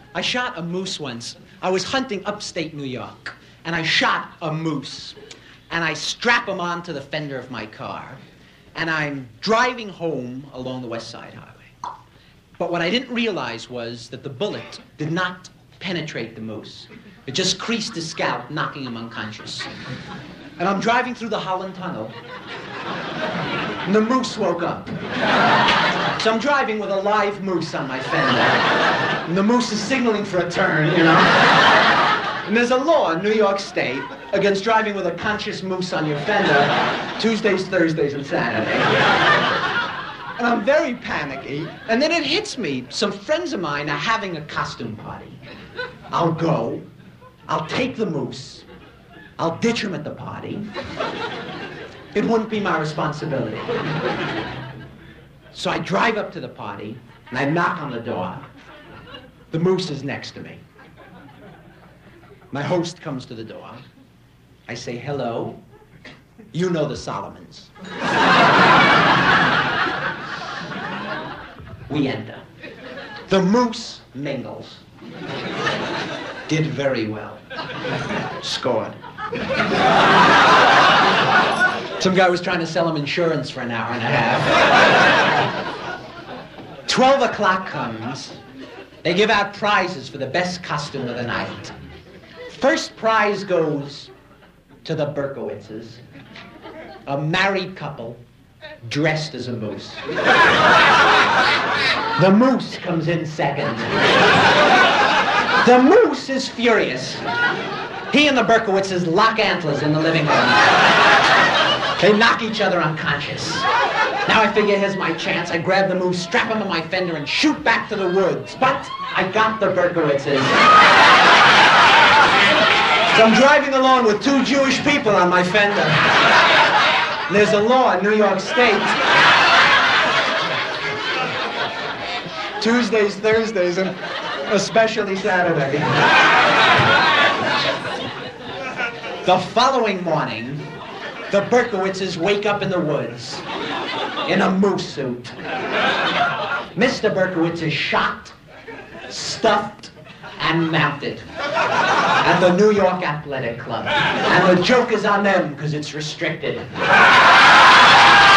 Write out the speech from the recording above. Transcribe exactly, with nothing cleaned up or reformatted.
I shot a moose once. I was hunting upstate New York, and I shot a moose. And I strap him onto the fender of my car, and I'm driving home along the West Side Highway. But what I didn't realize was that the bullet did not penetrate the moose. It just creased his scalp, knocking him unconscious. And I'm driving through the Holland Tunnel, and the moose woke up. So I'm driving with a live moose on my fender, and the moose is signaling for a turn, you know? And there's a law in New York State against driving with a conscious moose on your fender Tuesdays, Thursdays, and Saturdays. And I'm very panicky, and then it hits me. Some friends of mine are having a costume party. I'll go, I'll take the moose, I'll ditch him at the party. It wouldn't be my responsibility. So I drive up to the party, and I knock on the door. The moose is next to me. My host comes to the door. I say, hello. You know the Solomons. We enter. The moose mingles. Did very well. Scored. Some guy was trying to sell him insurance for an hour and a half. Twelve o'clock comes. They give out prizes for the best costume of the night. First prize goes to the Berkowitzes, a married couple dressed as a moose. The moose comes in second. The moose is furious. He and the Berkowitzes lock antlers in the living room. They knock each other unconscious. Now I figure here's my chance. I grab the moose, strap him to my fender, and shoot back to the woods. But I got the Berkowitzes. So I'm driving along with two Jewish people on my fender. There's a law in New York State. Tuesdays, Thursdays, and especially Saturday. The following morning, the Berkowitzes wake up in the woods in a moose suit. Mister Berkowitz is shot, stuffed, and mounted at the New York Athletic Club. And the joke is on them because it's restricted.